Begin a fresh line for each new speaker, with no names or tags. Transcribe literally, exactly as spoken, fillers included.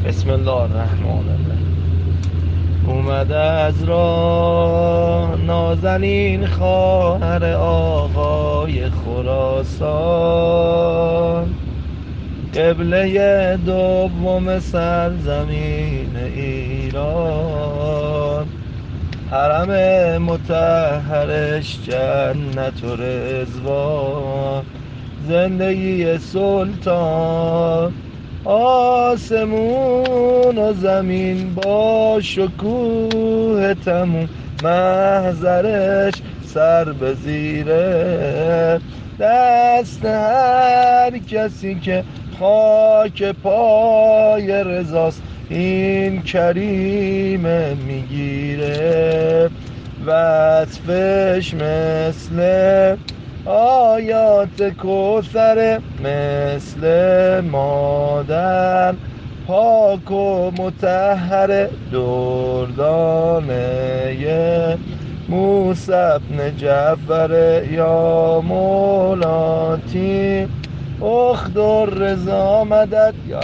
بسم الله الرحمن الرحیم. اومده از راه نازنین خواهر آقای خراسان، قبله دوم سرزمین ایران، حرم مطهرش جنت و رضوان، زندگی سلطان، آسمون و زمین با شکوه تموم، محضرش سر به زیره دست هر کسی که خاک پای رضاست این کریمه میگیره. وصفش مثل آیات کوثر، مثل مادر پاک و مطهر، دردانه موسی بن جعفر. یا مولاتی اخدر رضا مدد.